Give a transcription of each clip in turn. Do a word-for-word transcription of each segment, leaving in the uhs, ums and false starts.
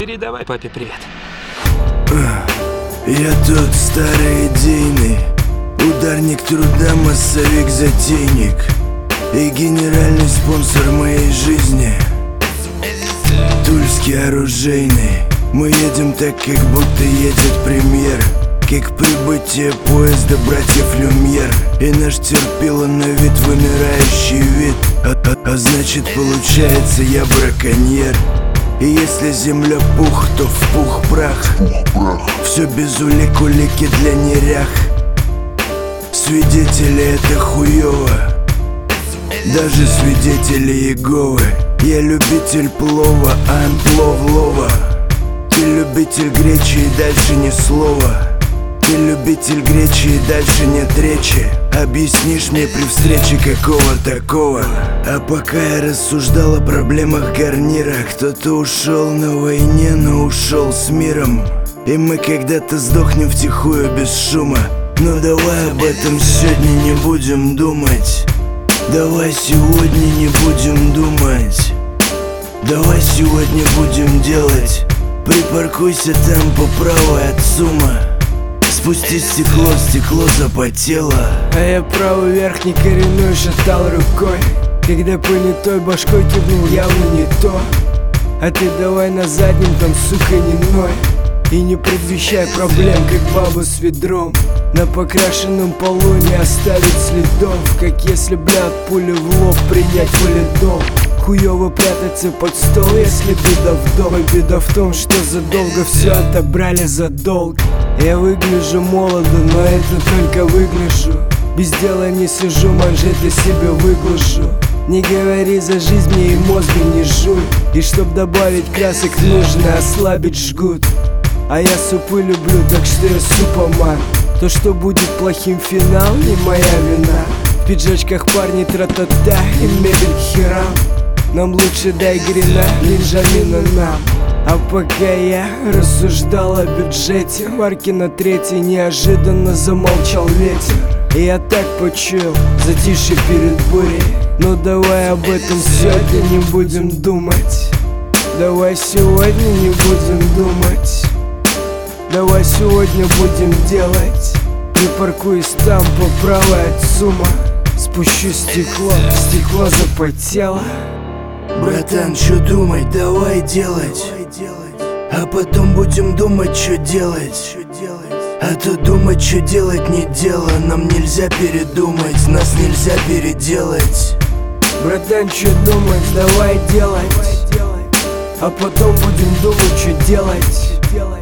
Передавай папе привет. Я тот старый идейный ударник труда, массовик-затейник и генеральный спонсор моей жизни Тульский оружейный. Мы едем так, как будто едет премьер, как прибытие поезда братьев Люмьер. И наш терпило на вид вымирающий вид, а, а, а значит получается я браконьер. И если земля пух, то в пух прах. Все без улик, улики для нерях. Свидетели это хуёво, даже свидетели Иеговы. Я любитель плова, I'm плов лова. Ты любитель гречи и дальше ни слова. Ты любитель гречи и дальше нет речи. Объяснишь мне при встрече какого такого? А пока я рассуждал о проблемах гарнира, кто-то ушел на войне, но ушел с миром. И мы когда-то сдохнем втихую без шума. Но давай об этом сегодня не будем думать. Давай сегодня не будем думать. Давай сегодня будем делать. Припаркуйся там по правой от сумма. Спусти стекло, стекло запотело. А я правый верхний коренной шатал рукой, когда понятой башкой кивнул явно не то. А ты давай на заднем там, сука, не ной. И не предвещай проблем, как баба с ведром. На покрашенном полу не оставить следов, как если, бля, от пули в лоб принять валидол. Хуёво прятаться под стол, если беда в дом. И беда в том, что задолго все отобрали за долг. Я выгляжу молодо, но это только выгляжу. Без дела не сижу, манжеты себе выглажу. Не говори за жизнь мне и мозга не жуй. И чтоб добавить красок, нужно ослабить жгут. А я супы люблю, так что я супоман. То, что будет плохим финал, не моя вина. В пиджачках парни тра-та-та и мебель херам. Нам лучше дай грина, Бенджамина нам. А пока я рассуждал о бюджете, марки на третьей неожиданно замолчал ветер. И я так почуял затишье перед бурей. Но давай об этом сегодня не будем думать. Давай сегодня не будем думать. Давай сегодня будем делать. Припаркуюсь там по правой от сумма. Спущу стекло, стекло запотело. Братан, чё думать, давай делать. А потом будем думать, что делать. А то думать, что делать, не дело. Нам нельзя передумать, нас нельзя переделать. Братан, чё думать, давай делать. А потом будем думать, что делать.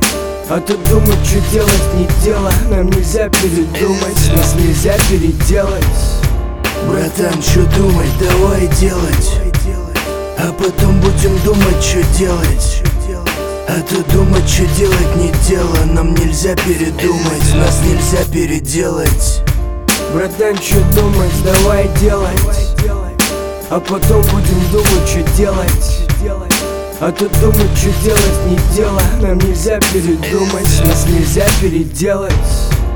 А то думать, что делать, не дело. Нам нельзя передумать, нас нельзя переделать. Братан, чё думать, давай делать. А потом будем думать, что делать. А то думать, что делать, не дело. Нам нельзя передумать, нас нельзя переделать. Братан, чё думать, давай делать. А потом будем думать, что делать. А то думать, что делать, не дело. Нам нельзя передумать, нас нельзя переделать.